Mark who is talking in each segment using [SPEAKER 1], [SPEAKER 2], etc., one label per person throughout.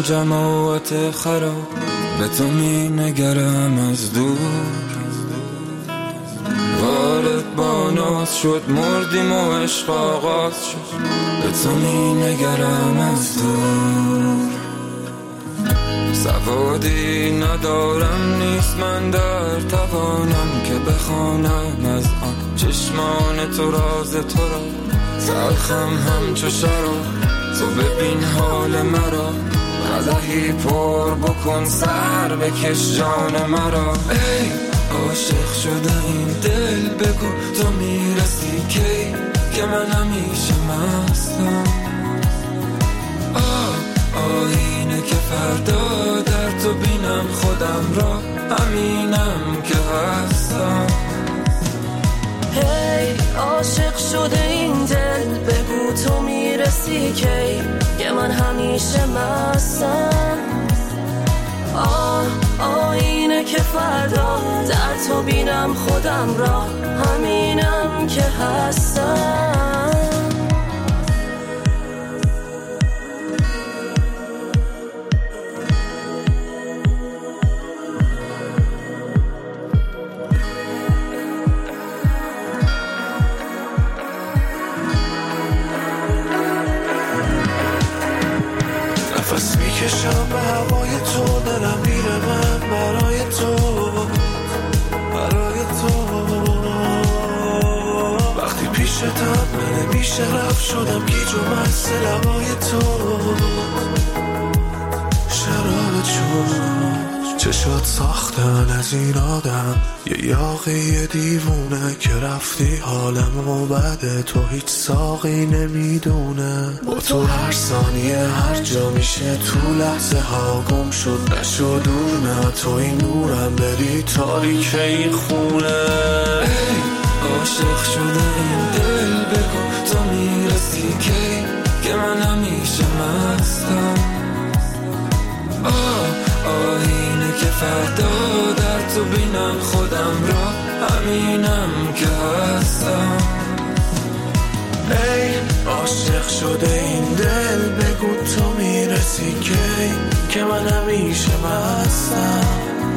[SPEAKER 1] جماعت خراب به تو می نگرم از دور. وارد با ناز شد مردیم و عشق آغاز شد به تو می نگرم از دور. سوادی ندارم نیست من در توانم که بخوانم از آن چشمان تو راز تو را. تلخم همچو شراب تو ببین حال مرا. قدحی پر بکن سر بکش جان مرا. ای عاشق شده این دل بگو تو میرسی کی که من همیشه مستم. آینه که فردا در تو بینم خودم را همینم که هستم.
[SPEAKER 2] هی عاشق شده این دل بگو تو میرسی کی که من همیشه مستم. آینه که فردا در تو بینم خودم را همینم که هستم.
[SPEAKER 3] نفس میکشم به هوای تو دلم میره من برای تو برای تو. وقتی پیشتم من نمیشه رفت شدم گیج و مست لبای تو. شراب چون چشات ساختن از این آدم یه یاقی دیوونه که رفتی حالمو بده تو هیچ ساقی نمیدونه. با تو هر ثانیه هر جا میشه تو لحظه ها گم شد نشد دور نه تو این نورم بری تاریک این خونه.
[SPEAKER 1] ای عاشق شده این دل بگو تو میرسی کی که من همیشه مستم. آینه که فردا در تو بینم خودم را همینم که هستم.
[SPEAKER 3] ای عاشق شده این دل بگو تو میرسی کی که من همیشه مستم.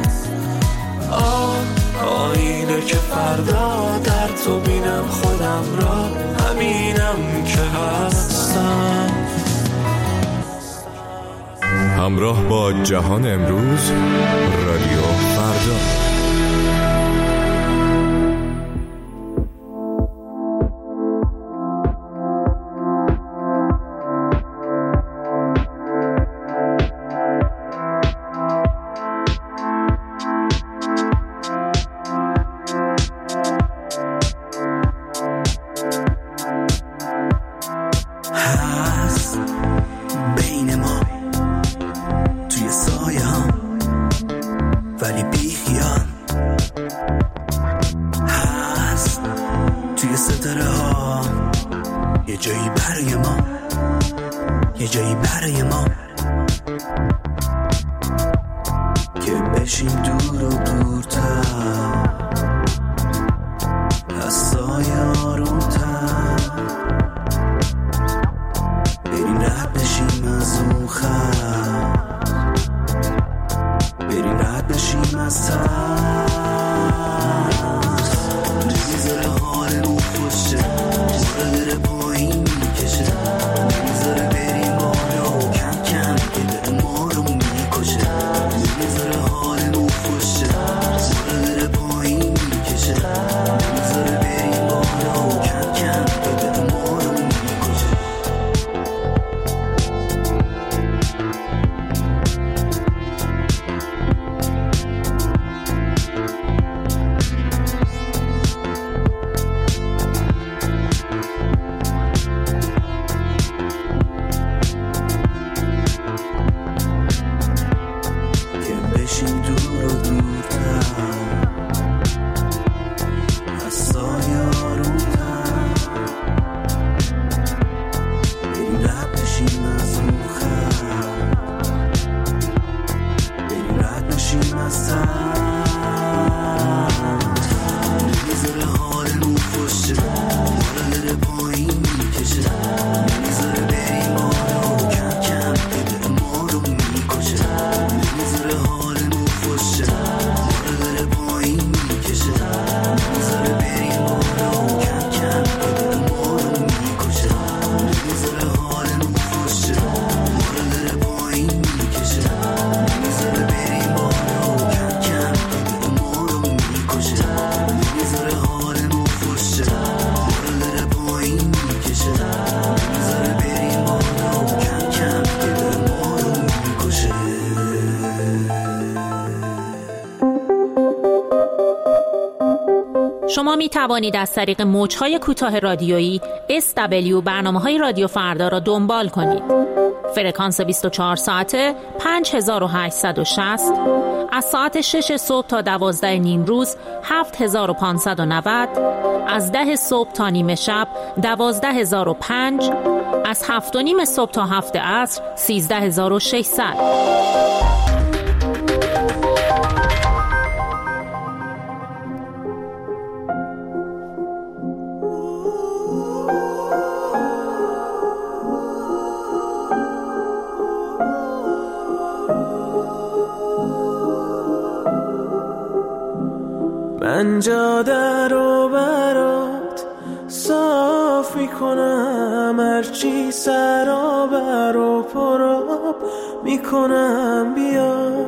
[SPEAKER 3] آینه که فردا در تو بینم خودم را همینم که هستم.
[SPEAKER 4] همراه با جهان امروز رادیو فردا.
[SPEAKER 5] ولی بی خیال هست توی ستاره ها یه جایی برای ما، یه جایی برای ما که بشیم دور و دورتر از سایه آرومتر، بریم رد بشیم از اون خط، بریم رد بشیم از ترس. نمیذاره حالمون خوشه، ماره بره پایین میکشه، نمیذاره بریم بالا و کم کم که به ما رو میکشه. نمیذاره حالمون خوشه، ماره بره پایین میکشه، نمیذاره بریم بالا و کم کم که به ما رو میکشه. بشیم دور و دورتر از سایه آرومتر، بریم رد بشیم از اون خط، بریم رد بشیم از ترس. نمیذاره حالمون خوشه، ماره بره پایین میکشه، نمیذاره بریم بالا و کم کم که به ما رو میکشه.
[SPEAKER 6] شما می توانید از طریق موج‌های کوتاه رادیویی SW برنامه‌های رادیو فردا را دنبال کنید. فرکانس 24 ساعته 5860، از ساعت 6 صبح تا 12 نیم روز 7590، از 10 صبح تا نیمه شب 12005، از 7 و نیم صبح تا 7 عصر 13600.
[SPEAKER 3] من جاده رو برات صاف میکنم، هرچی سرابر و پراب میکنم، بیا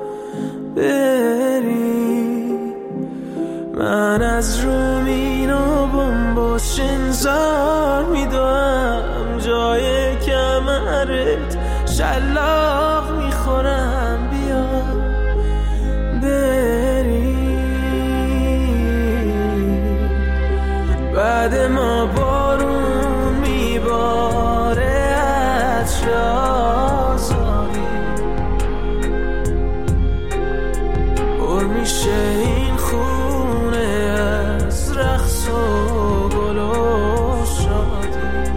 [SPEAKER 3] بری. من از رومین و بمباش انذار میدوم، جای کمرت شلاق میخورم، بیا بری. بعد ما بارون میباره از شازاری، پر میشه این خونه از رقص و گل و شادی.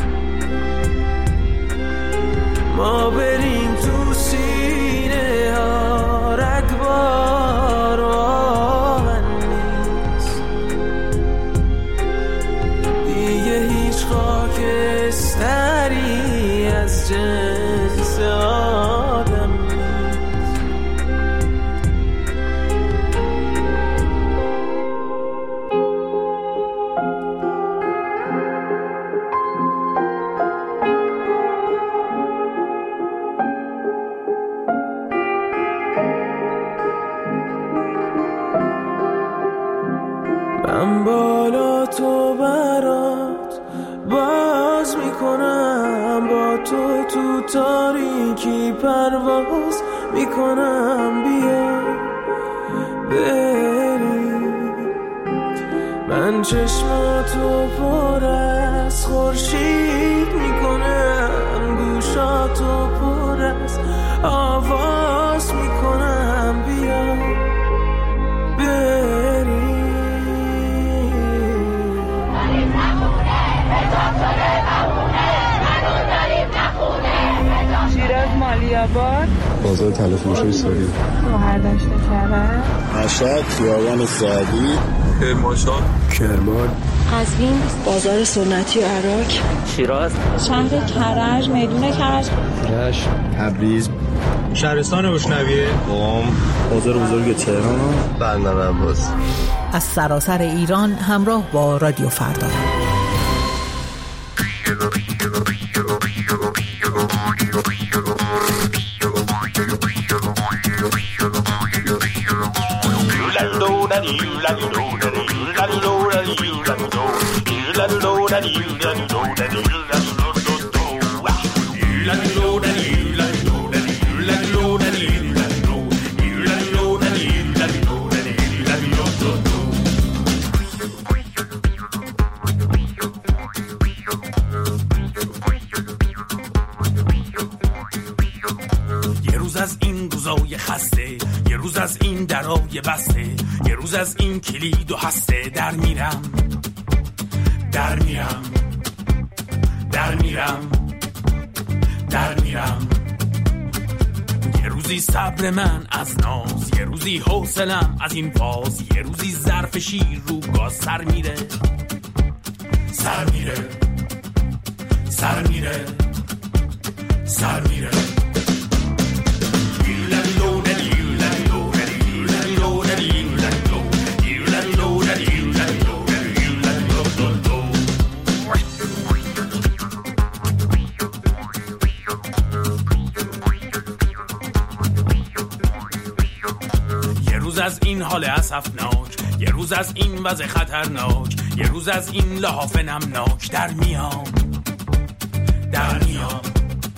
[SPEAKER 3] ما بریم تو سینه ها رگبار و آهن نیست، دیگه هیچ خاکستری از جنس آدم نیست. من بالا تو برات باز میکنم، با تو تو تاریکی پرواز میکنم، بیا بری. من چشماتو پر از خورشید میکنم، گوشاتو پر از آواز میکنم، بیا بری.
[SPEAKER 7] شیراز مالی‌آباد،
[SPEAKER 8] بازار طلا فروشی ساری،
[SPEAKER 7] شهردشت کرج،
[SPEAKER 8] مشهد خیابان سعدی، کرمان،
[SPEAKER 2] قزوین، بازار سنتی عراق،
[SPEAKER 7] شیراز، شهر کرج، میدون کرج،
[SPEAKER 8] رشت، تبریز،
[SPEAKER 9] شهرستان بشنویه،
[SPEAKER 8] قم، بازار بزرگ تهران، بندر عباس.
[SPEAKER 10] از سراسر ایران همراه با رادیو فردا.
[SPEAKER 11] یه روز از این روزای خسته، یه روز از این درای بسته، یه روز از این کلید و هسته، در میرم در میرم در میرم در میرم. یه روزی صبر من از ناز، یه روزی حوصلم از این فاز، یه روزی ظرف شیر رو گاز سر میره سر میره سر میره سر میره. یه روز از این حال اسفناک، یه روز از این وضع خطرناک، یه روز از این لحاف نمناک، در میام در میام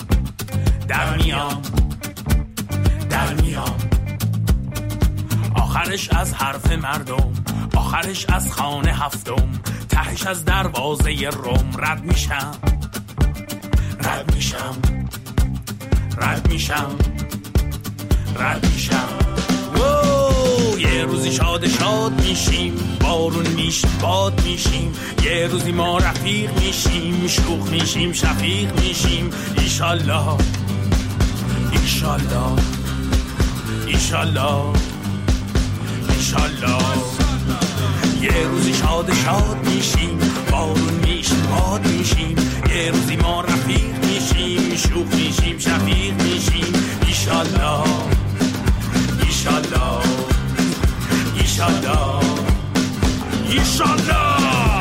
[SPEAKER 11] در میام در میام. آخرش از حرف مردم، آخرش از خانه هفتم، تهش از دروازه روم. رد میشم رد میشم رد میشم رد میشم. یه روزی شاد شاد میشیم، بارون میشیم باد میشیم، یه روزی ما رفیق میشیم، شوخ میشیم شفیق میشیم. ایشالله ایشالله ایشالله ایشالله. یه روزی شاد شاد میشیم، بارون میشیم باد میشیم، یه روزی ما رفیق میشیم، شوخ میشیم شفیق میشیم. ایشالله ایشالله ایشالله ایشالله.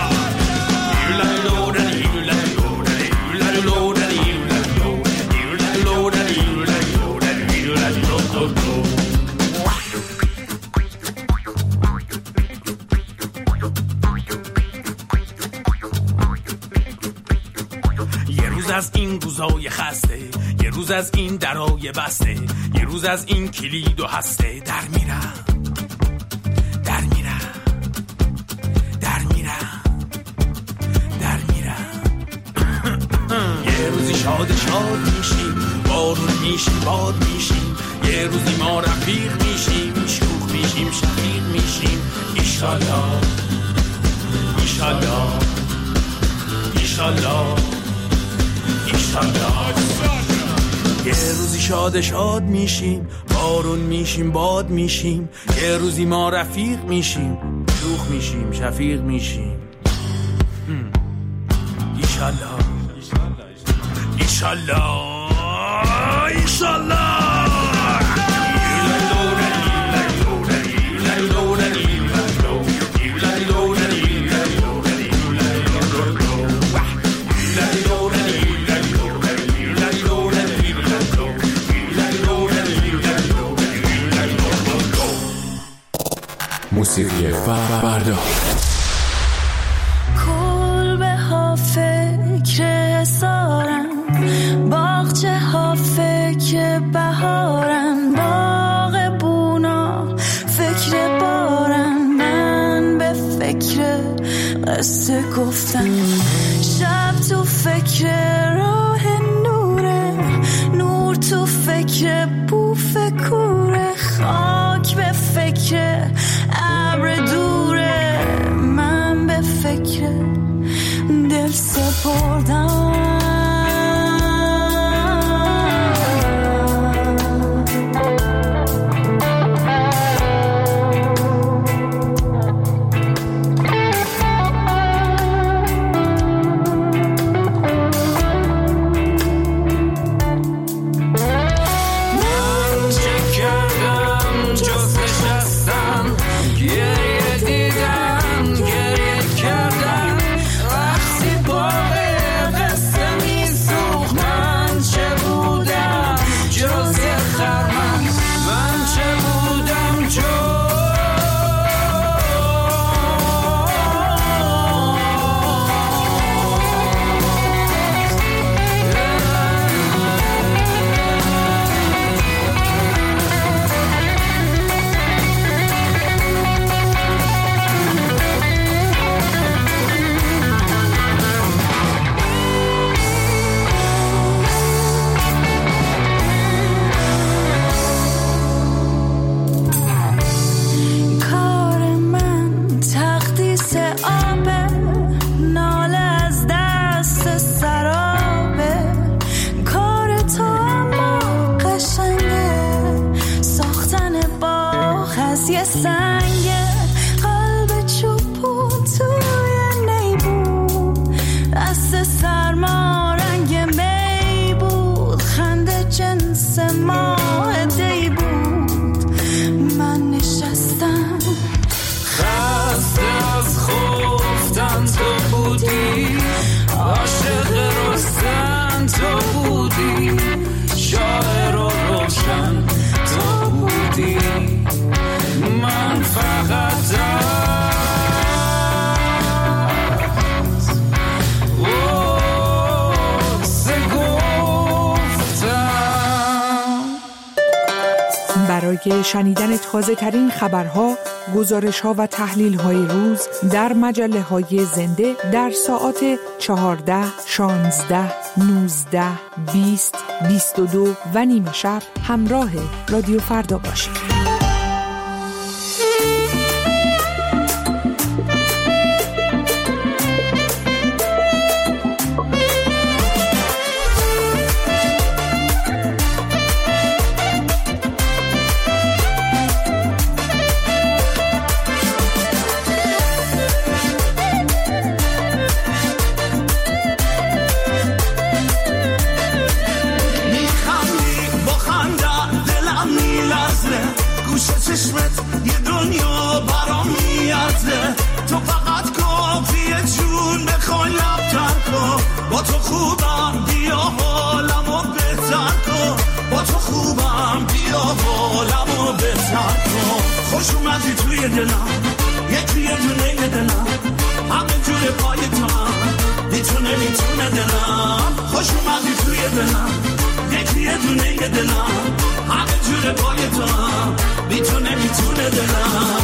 [SPEAKER 11] یه روز از این روزای خسته، یه روز از این درای بسته، یه روز از این کلید و هسته. در میرم در میرم در میرم در میرم. یه روزی شاد شاد میشیم، بارون میشیم باد میشیم، یه روزی ما رفیق میشیم، شوخ میشیم شفیق میشیم. ایشالله ایشالله ایشالله ایشالله. یه روزی شاد شاد میشیم، بارون میشیم باد میشیم، یه روزی ما رفیق میشیم، شوخ میشیم شفیق میشیم. ایشالله ایشالله ایشالله.
[SPEAKER 4] موسیقی فردا.
[SPEAKER 2] کلبه ها فکر سارن، باغچه ها فکر بهارن، باغ بونا فکر بارن، من به فکر قصه گفتن، شب تو فکر راه نوره، نور تو فکر بوف کوره، خاک به فکر ابر دوره، من به فکر دل سپردم.
[SPEAKER 1] من فقط
[SPEAKER 12] برای شنیدن تازه ترین خبرها، گزارش‌ها و تحلیل‌های روز در مجله‌های زنده در ساعات 14, 16, 19, 20, 22 و نیم شب همراه رادیو فردا باشید.
[SPEAKER 11] خوش اومدی توی دلم، یکی یه دونه دلم، همه جور پای تو هم میتونه دلم. خوش اومدی توی دلم، یکی یه دونه دلم، همه جور پای تو هم میتونه دلم.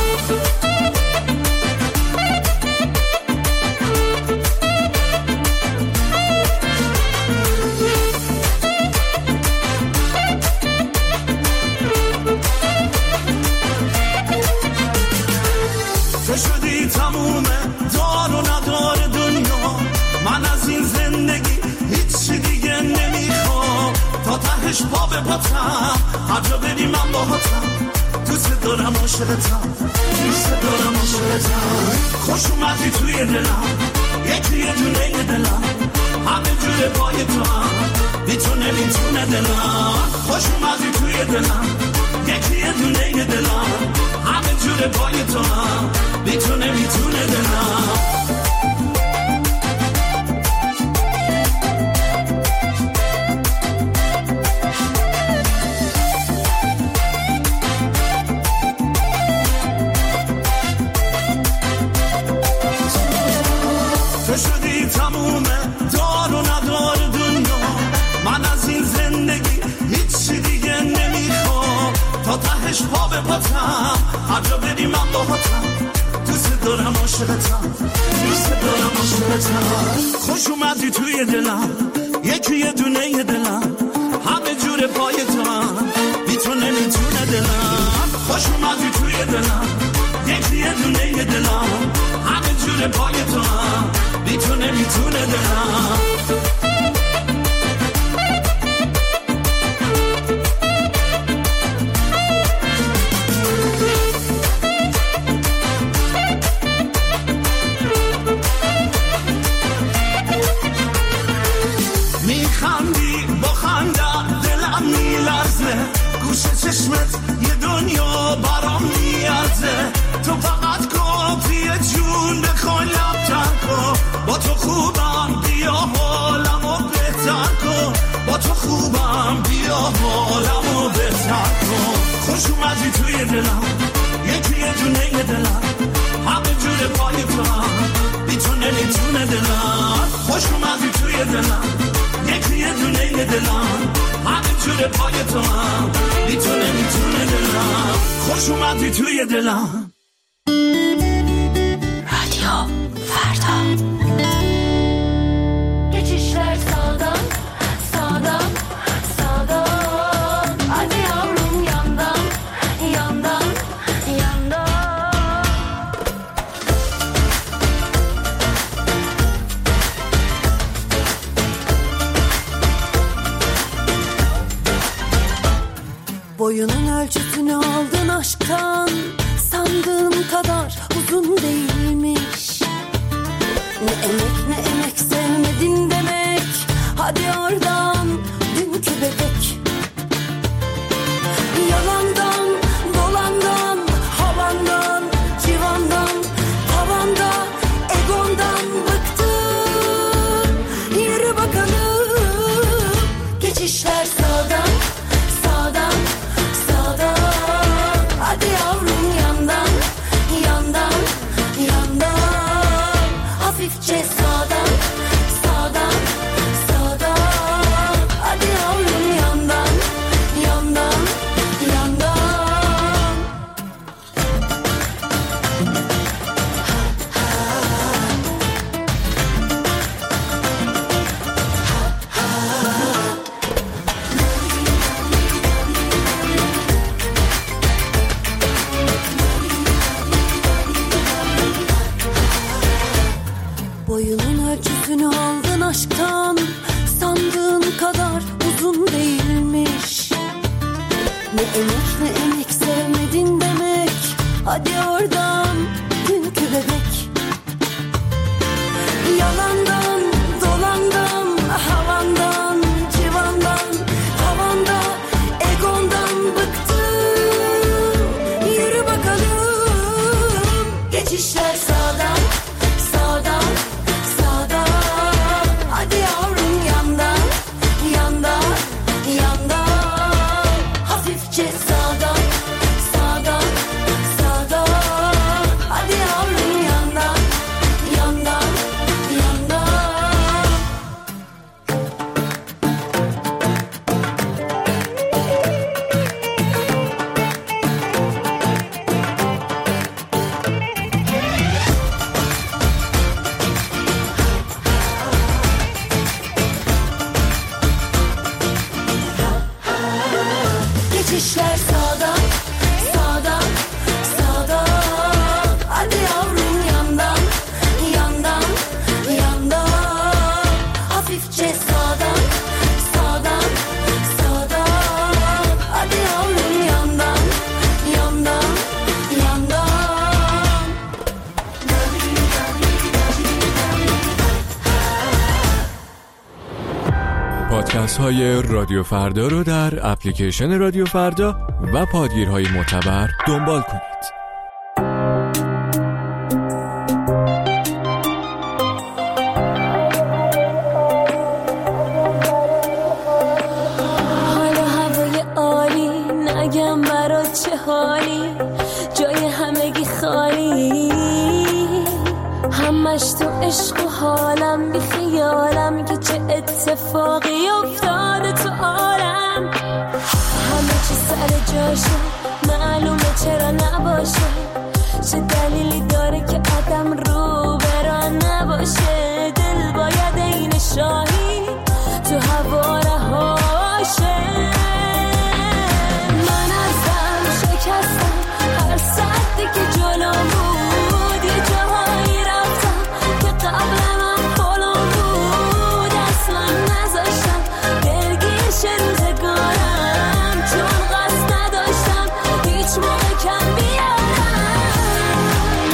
[SPEAKER 11] تو شدی تموم دار و ندار دنیا، من از این زندگی هیچی دیگه نمیخوام. تا تهش پا به پاتم، هر جا بری من باهاتم. دوست دارم عاشقتم، دوست دارم عاشقتم. خوش اومدی توی دلم، یکی یه دونه دلم، همه جور پای تو هم میتونه دلم. خوش اومدی توی دلم، یکی یه دونه دلم، همه جور پای تو هم میتونه دلم. تو شدی تموم دار و ندار دنیا، من از این زندگی هیچی دیگه نمیخوام. تا تهش پا به پاتم، هر جا بری من باهاتم. دوست دارم عاشقتم، دوست دارم عاشقتم. خوش اومدی توی دلم، یکی یه دونه دلم، همه جور پای تو هم میتونه دلم. خوش اومدی توی دلم، یکی یه دونه دلم، همه جور پای تو هم میتونه دلم. میخندی با خنده دلم میلرزه، گوشه چشمت یه دنیا برام میارزه. تو فقط کافیه جون بخوای لب‌تر کن، با تو خوبم بیا حالمو بهتر کن. با تو خوبم بیا حالمو بهتر کن. خوش اومدی توی دلم، یکی یه دونه دلم، همه جور پای تو هم میتونه دلم. خوش اومدی توی دلم، یکی یه دونه دلم، همه جور پای تو هم میتونه دلم. خوش اومدی توی دلم.
[SPEAKER 2] رادیو فردا. Geçişler sağdan, sağdan, sağdan. Hadi yavrum yandan, yandan, yandan. Boyunun ölçüsünü aldın aşktan, sandığım kadar uzun değilmiş. Ne emek sevmedin demek, hadi oradan dünkü bebek. Yalandan, dolandan, havandan, civandan, tavanda, egondan bıktım. Yürü bakalım, geçişler sağdan, sağdan, sağdan. Hadi yavrum yandan, yandan, yandan. Hafifçe sağdan, sağdan, sağdan. aşktan sandığın kadar uzun değilmiş. Ne emek sevmedin demek. Hadi oradan dünkü bebek. Yalandan dolandan havandan civandan havanda egondan bıktım. Yürü bakalım. Geçişler sağdan sağdan sağdan. Hadi yavrum yandan yandan yandan. Hafifçe sağdan sağdan sağdan. Hadi yavrum yandan yandan yandan. Geçişler sağdan sağdan sağdan. Hadi yavrum yandan yandan yandan. Hafifçe sağdan sağdan sağdan. Hadi yavrum yandan yandan yandan.
[SPEAKER 4] پادکست های رادیو فردا رو در اپلیکیشن رادیو فردا و پادگیرهای معتبر دنبال کنید.
[SPEAKER 2] حالا هوای عالی نگم برات چه حالی. جای همگی خالی. همش تو عشق و حالم بی خیالم که چه اتفاقی افتاده تو عالم. همه چی سر جاشه معلومه چرا نباشه. چه دلیلی داره که آدم رو بران نباشه. دل باید این شاهی تو هوا رهاشه. من ازم شکستم هر سردی که جلوم بود. یه جاهایی رفتم که قبل من پلم بود. اصلا نذاشتم درگیش روزگارم چون قصد نداشتم هیچ موقع کم بیارم.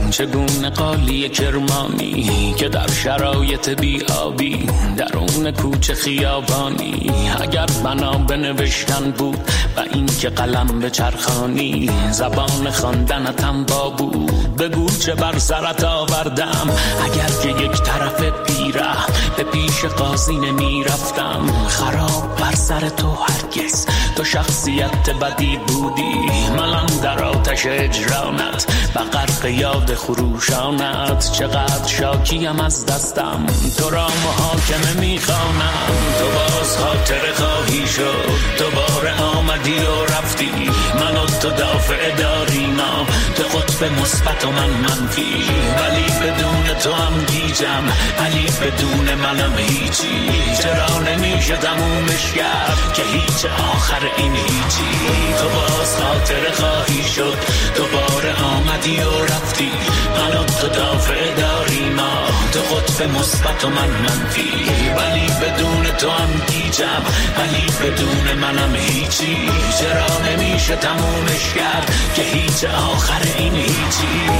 [SPEAKER 11] چگونه قالی کرمانی که در شرایط بیابی درون کوچه خیابانی، اگر بنا به نوشتن بود و این که قلم به چرخانی، زبان خواندنتم با بود بگو چه بر سرت آوردم. اگر که یک طرف پیره به پیش قاضی نمی رفتم، خراب بر سر تو هرگز تو شخصیت بدی بودی. من در آتش اجرانت و غرق یاد خروشانت، چقدر شاکیم از دستم تو را محاکمه میخوانم. تو باز خاطر خواهی شد، دوباره آمدی و رفتی، من و تو دافع داریم، تو قطب مثبت و من منفی. ولی بدون تو هم گیجم، ولی بدون منم هیچی. چرا نمیشه تمومش کرد که هیچ آخر این هیچی. تو باز خاطر خواهی شد، دوباره آمدی و رفتی، من و تو دافع داریم، تو قطب مثبت و من منفی. ولی بدون تو هم گیجم، ولی بدون منم هیچی. چرا نمیشه تمومش کرد که هیچ آخر این هیچی.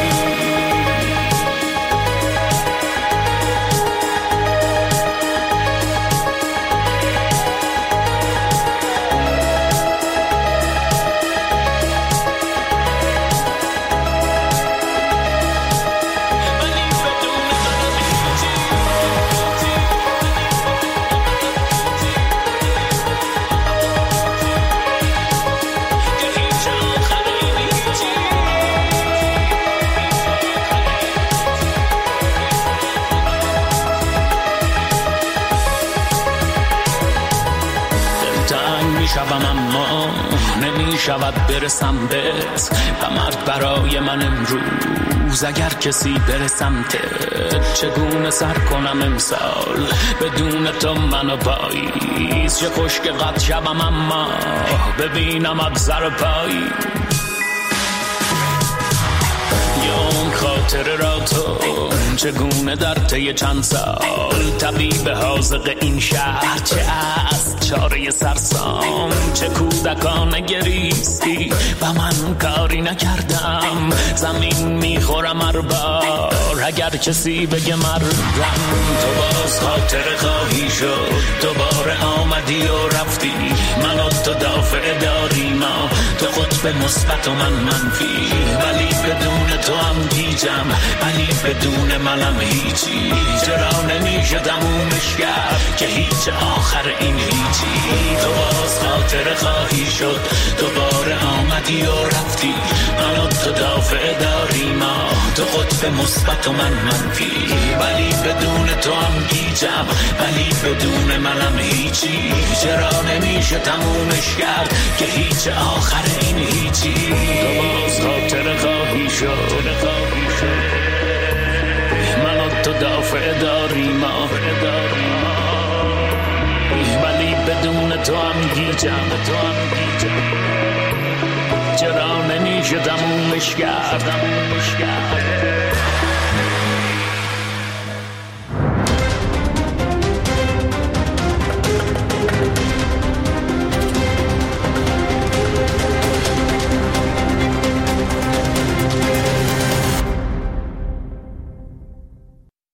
[SPEAKER 11] شبم اما نمی شود برسم بهت و مرد برای من امروز. اگر کسی برسمت چگونه سر کنم امسال بدون تو منو پاییز. چه خوش که قد شبم اما ببینم ابزر پایی. اون خاطره را تو چگونه در طی چند سال طبیب حاذق این شهر، چه از چاره سرسام، چه کودکانه گریستی و من کاری نکردم. زمین میخورم هر بار اگر کسی بگه مردم. تو باز خاطره خواهی شد، دوباره آمدی و رفتی، من و تو دافع داریم، تو قطب مثبت و من منفی. ولی بدون تو هم گیجم، ولی بدون منم هیچی. چرا نمیشه تمومش کرد که هیچ آخر این هیچی. تو باز خاطره خواهی شد، دوباره آمدی و رفتی، من و تو دافع داریم، تو قطب مثبت و من منفی. ولی بدون تو هم گیجم، ولی بدون منم هیچی. چرا نمیشه تمومش کرد که هیچ آخر این هیچی. تو باز خاطره خواهی شد، من و تو دافع داریم، ولی بدون تو هم گیجم. چرا نمیشه تمومش کرد